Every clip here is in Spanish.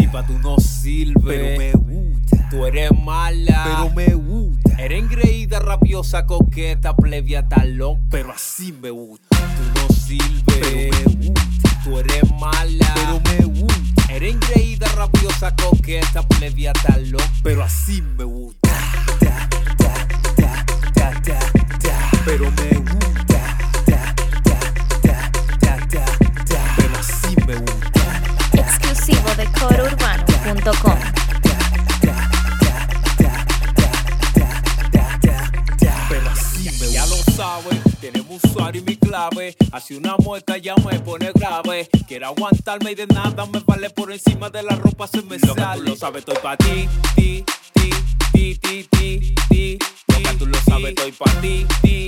Tipa, tú no sirves, pero me gusta. Tú eres mala, pero me gusta. Eres engreída, rabiosa, coqueta, plebia, tan loca, pero así me gusta. Tú no sirves, pero me gusta. Tú eres mala, pero me gusta. Eres engreída, rabiosa, coqueta, plebia, tan loca, pero así me gusta. Pero me gusta. Pero así me gusta. Exclusivo de corourbano.com. Pero así me gusta. Ya lo sabes, tenemos usuario y mi clave. Así una mueca ya me pone grave. Quiero aguantarme y de nada me vale, por encima de la ropa se me sale. Loca, tú lo sabes, estoy pa' ti. Loca, tú lo sabes, estoy pa' ti.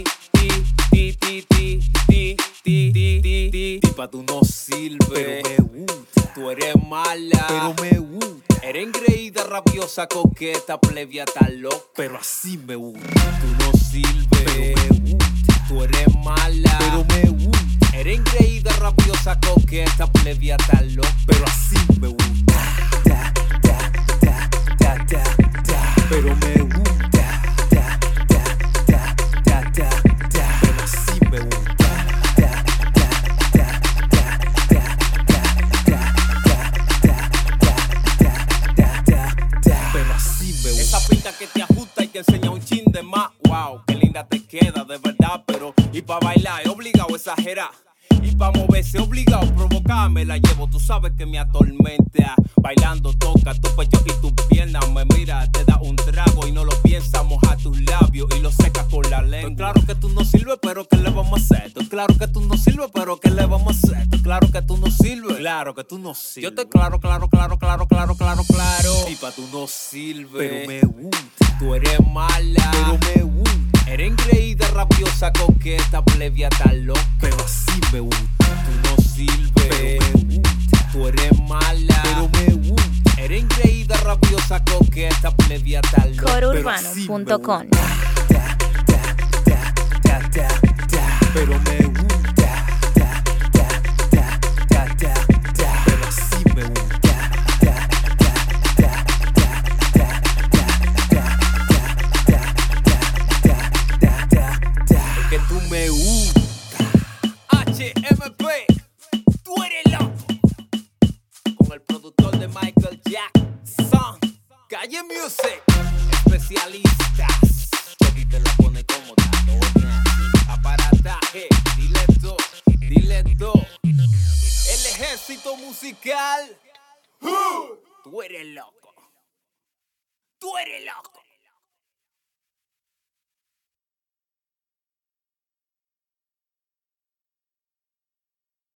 Tipa, tú no sirves, pero me gusta. Tú eres mala, pero me gusta. Eres engreída, rabiosa, coqueta, plebia, tan loca, pero así me gusta. Tú no sirves, pero me gusta. Tú eres mala, pero me gusta. Eres engreída, rabiosa, coqueta, plebia, tan loca, pero así me gusta. Pero me gusta. Pero así me gusta. Pero así me gusta. Esa pinta que te ajusta y te enseña un chin de más. Wow, qué linda te queda, de verdad. Pero y pa' bailar es obligado a exagerar. Y pa' moverse obligado a provocar. Me la llevo, tú sabes que me atormenta. Bailando toca tu pecho y tu pierna. Me mira, te da un trago y no lo piensas. Moja tus labios y lo secas con la lengua. Estoy claro que tú no sirves, pero ¿qué le vamos a hacer? Estoy claro que tú no sirves, pero ¿qué le vamos a hacer? Estoy claro que tú no sirves. Claro que tú no sirves. Yo estoy claro. Tipa, tú no sirves, pero me gusta. Tú eres mala, pero me gusta. Eres engreída, rabiosa, coqueta, plebia, tan loca, pero así me gusta. Tú no sirves, pero me gusta. Tú eres mala, pero me gusta. Eres engreída, rabiosa, coqueta, plebia, tan loca, corourbano.com. Pero me gusta. Pero así me gusta. Es que tú me gustas. HMP, tú eres loco. Con el productor de Michael Jackson, Calle Music, especialistas. Chucky te la pone cómoda, doña. Aparataje, dile todo. El ejército musical. Tú eres loco. Tú eres loco.